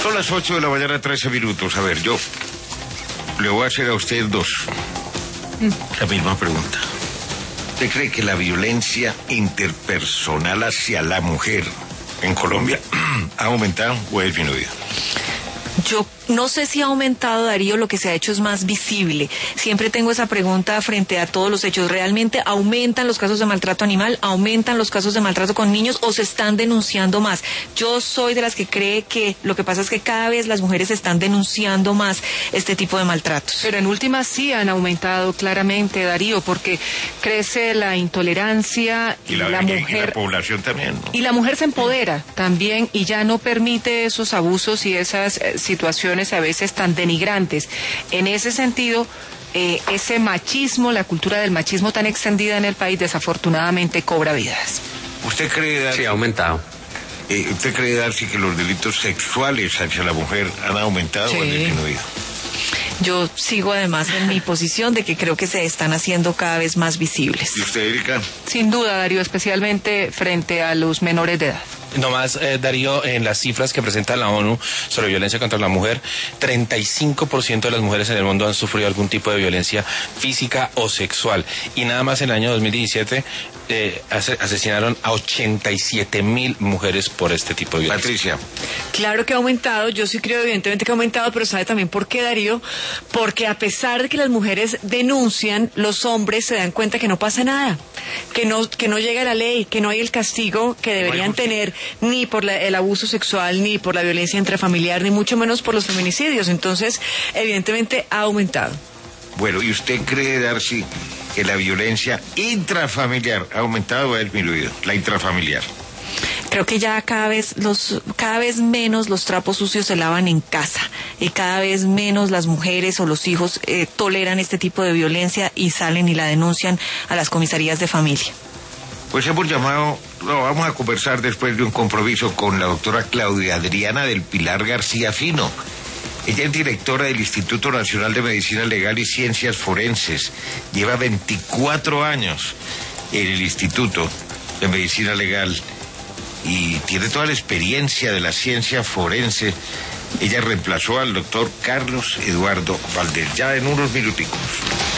Son las 8 de la mañana, 13 minutos. A ver, yo le voy a hacer a usted la misma pregunta. ¿Usted cree que la violencia interpersonal hacia la mujer en Colombia ha aumentado o ha disminuido? Yo no sé si ha aumentado, Darío, lo que se ha hecho es más visible. Siempre tengo esa pregunta frente a todos los hechos. ¿Realmente aumentan los casos de maltrato animal? ¿Aumentan los casos de maltrato con niños o se están denunciando más? Yo soy de las que cree que lo que pasa es que cada vez las mujeres están denunciando más este tipo de maltratos. Pero en últimas sí han aumentado claramente, Darío, porque crece la intolerancia y la mujer... Y la población también, ¿no? Y la mujer se empodera también y ya no permite esos abusos y esas situaciones a veces tan denigrantes. En ese sentido, ese machismo, la cultura del machismo tan extendida en el país, desafortunadamente cobra vidas. ¿Usted cree, Darcy? Sí, ha aumentado. ¿Usted cree, Darcy, que los delitos sexuales hacia la mujer han aumentado o han disminuido? Yo sigo además en mi posición de que creo que se están haciendo cada vez más visibles. ¿Y usted, Erika? Sin duda, Darío, especialmente frente a los menores de edad. Nomás, Darío, en las cifras que presenta la ONU sobre violencia contra la mujer, 35% de las mujeres en el mundo han sufrido algún tipo de violencia física o sexual. Y nada más en el año 2017 asesinaron a 87,000 mujeres por este tipo de violencia. Patricia. Claro que ha aumentado, yo sí creo evidentemente que ha aumentado, pero ¿sabe también por qué, Darío? Porque a pesar de que las mujeres denuncian, los hombres se dan cuenta que no pasa nada, que no llega la ley, que no hay el castigo que deberían tener, ni por el abuso sexual, ni por la violencia intrafamiliar, ni mucho menos por los feminicidios. Entonces, evidentemente ha aumentado. Bueno, ¿y usted cree, Darcy, que la violencia intrafamiliar ha aumentado o ha disminuido? La intrafamiliar. Creo que ya cada vez menos los trapos sucios se lavan en casa y cada vez menos las mujeres o los hijos toleran este tipo de violencia y salen y la denuncian a las comisarías de familia. Pues hemos llamado, vamos a conversar después de un compromiso con la doctora Claudia Adriana del Pilar García Fino. Ella es directora del Instituto Nacional de Medicina Legal y Ciencias Forenses. Lleva 24 años en el Instituto de Medicina Legal y tiene toda la experiencia de la ciencia forense. Ella reemplazó al doctor Carlos Eduardo Valdés. Ya en unos minuticos.